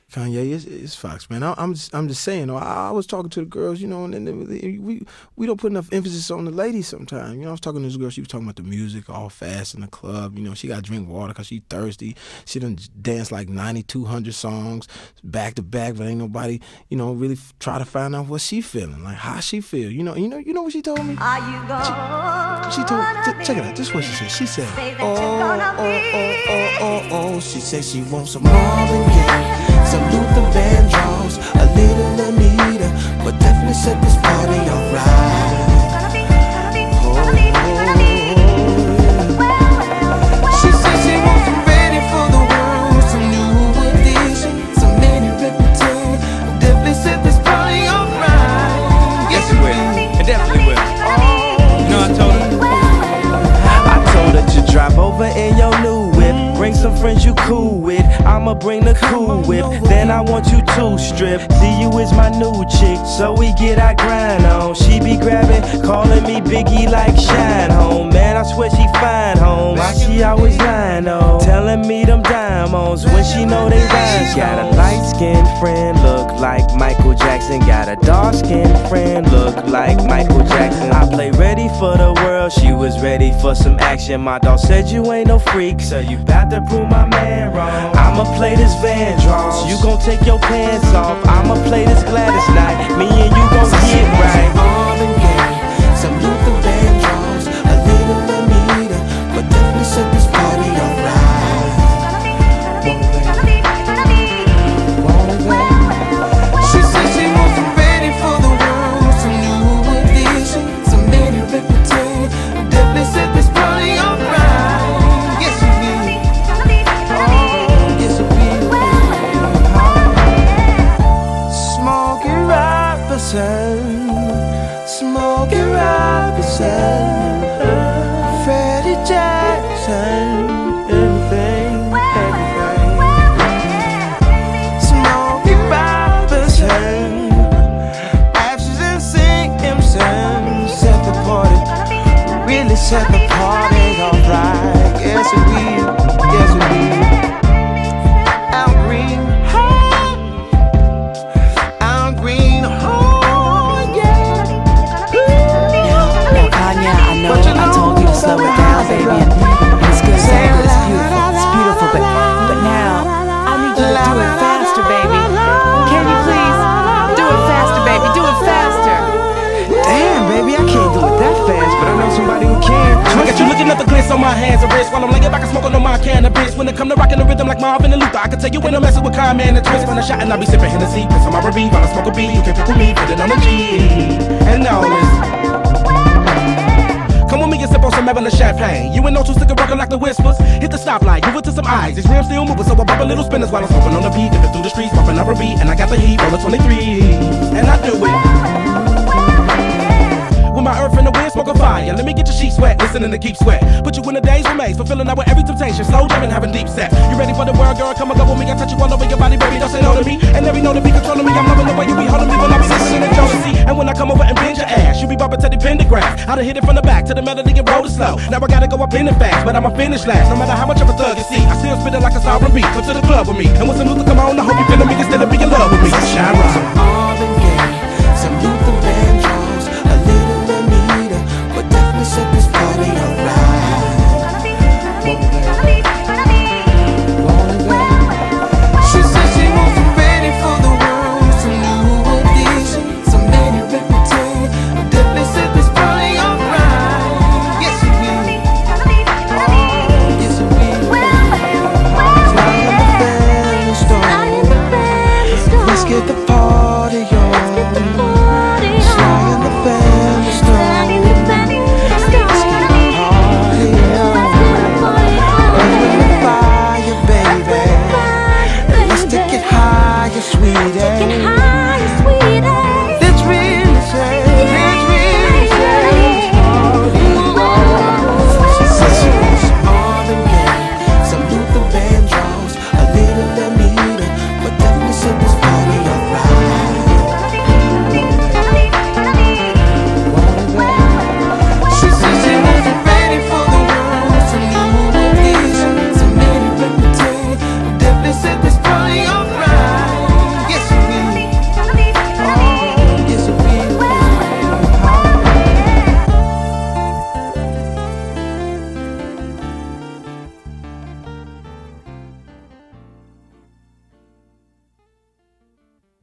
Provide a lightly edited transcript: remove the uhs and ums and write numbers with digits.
Kanye, it's Fox, man. I'm just saying. I was talking to the girls, and we don't put enough emphasis on the ladies sometimes. I was talking to this girl. She was talking about the music, all fast in the club. She got to drink water because she's thirsty. She done danced like 9,200 songs back to back, but ain't nobody, really try to find out what she feeling, like how she feel. You know what she told me? Are you gonna she told. Check it out. This is what she said. She said, oh. She said she wants some Marvin Gaye. Some Luther Vandross, a little Anita, but definitely set this party alright. She said she wants some ready for the world, some new edition, some mini repertoire, definitely set this party alright. Yes, it will. It definitely will. I told her to drive over in your new whip. Bring some friends you cool with. I'ma bring the cool whip. Then I want you to strip. See you is my new chick, so we get our grind on. She be grabbing, calling me Biggie like Shine Home. Man, I swear she fine home. Why she always lying on? Telling me them diamonds when she know they rhyme. She got a light-skinned friend, look like Michael Jackson. Got a dark-skinned friend, look like Michael Jackson. I play ready for the world, she was ready for some action. My dog said you ain't no freak, so you bout to prove my man wrong. I'ma play this Vandross, you gon' take your pants off. I'ma play this Gladys Knight, me and you gon' get right. Marvin Gaye, some Luther Vandross, a little Anita, but definitely set this party alright. She said she wants some ready for the world, some new edition, some mini repertoire, definitely set this party alright. Yes, you will. Yes, you will. Smokey Robinson, Freddie Jackson, everything. Smokey Robinson, Ashes and Simpson, set the party, really set the party alright. Yes, it will. Yes, it will. Al Green, Al Green, oh yeah. Now, Kanye, I know I told you to slow it down, baby, and it's good, so good, it's beautiful, but now I need you to do it faster, baby. Can you please do it faster, baby? Do it faster. Damn, baby, I can't do it that fast, but I know somebody who can. I got you looking at the glitz on my hands and wrists while I'm laying back and smoking on my cannabis. When it come to rocking the rhythm like Marvin and Luther, I can tell you when I'm messing with Kanye and the twist. When I shot and I be sipping Hennessy, piss on my R&B while I smoke a beat. You can pick with me, put it on the G. And now listen. Come with me and sip on some Evelyn champagne. You and no two sticking rockin' like the whispers. Hit the stoplight, give it to some eyes. These rims still moving, so I pop a little spinners while I'm smoking on the beat. Dipping through the streets, popping up a beat, and I got the heat, roll a 23. And I do it with my earth in the wind, smoking fire. Let me get your sheets wet, listening to Keep Sweat. Put you in the days remains, fulfilling out with every temptation. Slow jamming, having deep set. You ready for the world, girl? Come and go with me. I touch you all over your body, baby. Don't say no to me. And every know to be controlling me. I'm loving the way you be holding me when I be listening to jealousy. And when I come over and bend your ass, you be bumping to the pentagram. I done hit it from the back to the melody and roll it slow. Now I gotta go up in it fast, but I'ma finish last. No matter how much of a thug you see, I still spit it like a sovereign beat. Come to the club with me, and when some Luther come on, I hope you